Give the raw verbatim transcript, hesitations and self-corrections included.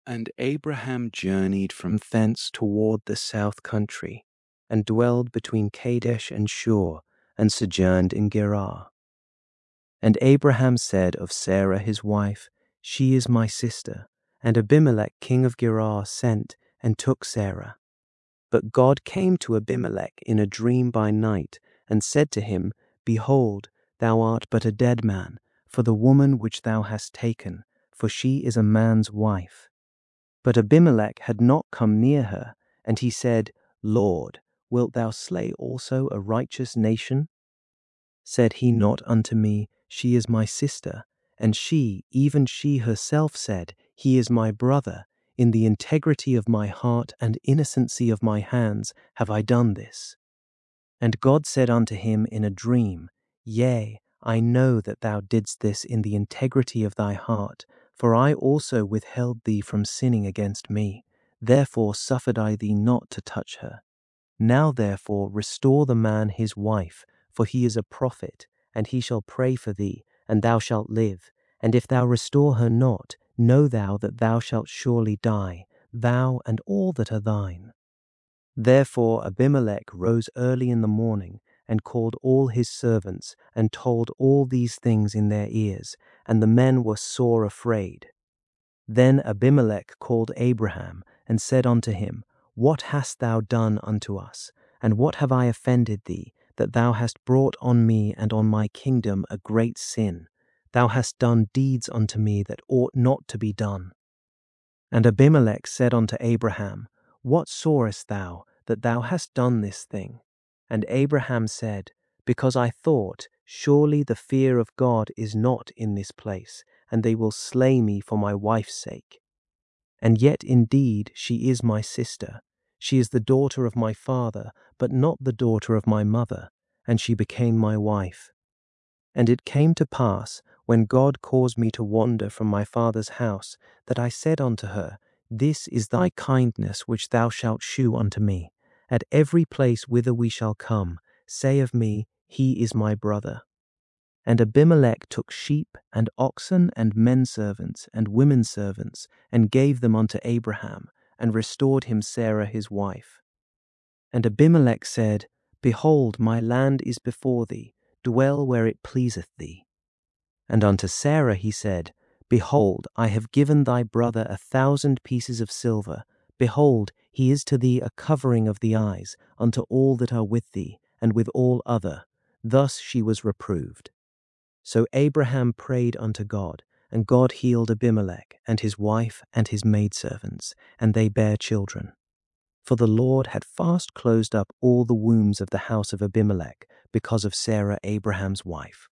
And Abraham journeyed from thence toward the south country, and dwelled between Kadesh and Shur, and sojourned in Gerar. And Abraham said of Sarah his wife, She is my sister. And Abimelech king of Gerar sent and took Sarah. But God came to Abimelech in a dream by night, and said to him, Behold, thou art but a dead man, for the woman which thou hast taken, for she is a man's wife. But Abimelech had not come near her, and he said, Lord, wilt thou slay also a righteous nation? Said he not unto me, She is my sister? And she, even she herself said, He is my brother. In the integrity of my heart and innocency of my hands have I done this. And God said unto him in a dream, Yea, I know that thou didst this in the integrity of thy heart, for I also withheld thee from sinning against me. Therefore suffered I thee not to touch her. Now therefore restore the man his wife, for he is a prophet, and he shall pray for thee, and thou shalt live. And if thou restore her not, know thou that thou shalt surely die, thou and all that are thine. Therefore Abimelech rose early in the morning, and called all his servants, and told all these things in their ears, and the men were sore afraid. Then Abimelech called Abraham, and said unto him, What hast thou done unto us? And what have I offended thee, that thou hast brought on me and on my kingdom a great sin? Thou hast done deeds unto me that ought not to be done. And Abimelech said unto Abraham, What sawest thou, that thou hast done this thing? And Abraham said, Because I thought, surely the fear of God is not in this place, and they will slay me for my wife's sake. And yet indeed she is my sister. She is the daughter of my father, but not the daughter of my mother, and she became my wife. And it came to pass, when God caused me to wander from my father's house, that I said unto her, This is thy kindness which thou shalt shew unto me. At every place whither we shall come, say of me, He is my brother. And Abimelech took sheep and oxen and men servants and women servants, and gave them unto Abraham, and restored him Sarah his wife. And Abimelech said, Behold, my land is before thee, dwell where it pleaseth thee. And unto Sarah he said, Behold, I have given thy brother a thousand pieces of silver. Behold, he is to thee a covering of the eyes, unto all that are with thee, and with all other. Thus she was reproved. So Abraham prayed unto God, and God healed Abimelech, and his wife, and his maidservants, and they bare children. For the Lord had fast closed up all the wombs of the house of Abimelech, because of Sarah Abraham's wife.